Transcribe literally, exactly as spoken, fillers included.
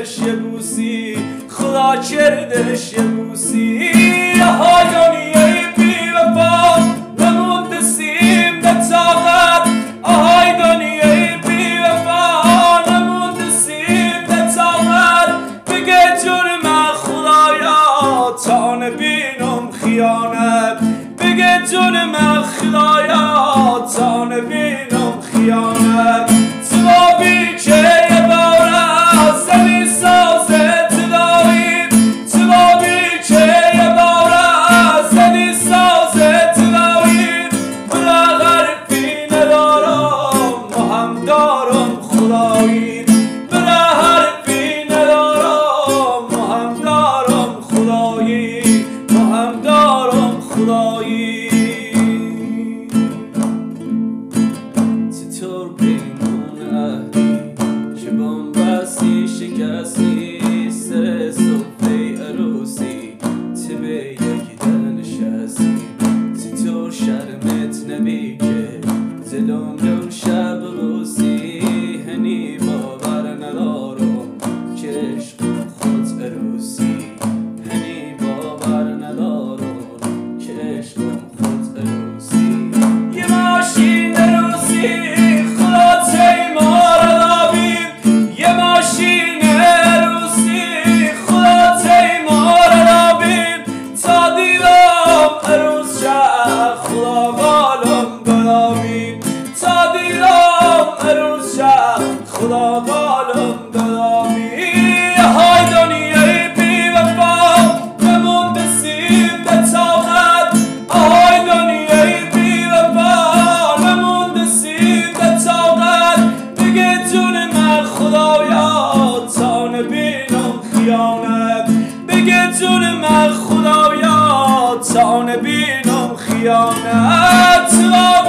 کردش یه بوسی، خدا کردش یه بوسی. های دنیای بی وفا نمونده سیم به طاقت، آهای دنیای بی وفا نمونده سیم به طاقت. بگه جرم خدایا تا نبینم خیانت، بگه جرم خدایا تا نبینم خیانت. سبابی که یه بار از زمین سازه تداویم، سبابی که یه بار از زمین سازه تداویم. بلا حرفی ندارم ما هم دارم خدایی، بلا حرفی ندارم ما هم دارم خدایی، ما هم دارم خدایی. چطور پیمان عهدی که بامبستی شکستی، سر صفحه عروسی تو به یک در نشستی. چطور شرمت نبی که دلم رو شب روسی، هنی باور ندارم که عشق خود عروسی، هنی باور ندارم که عشق خود عروسی. یه ماشین عروسی خدا تیمار رابیم، یه ماشین عروسی خدا تیمار رابیم. تا دیدم عروس شه خدا بالم برامیم، تا دیدم عروس شه خدا بالم برامیم. های دنیای بی وفا نمونده سیم به طاقت، آهای دنیای بی وفا نمونده سیم به طاقت. بگه جرم خدایا تا نبینم خیانت، بگه جرم خدایا تا نبینم خیانت.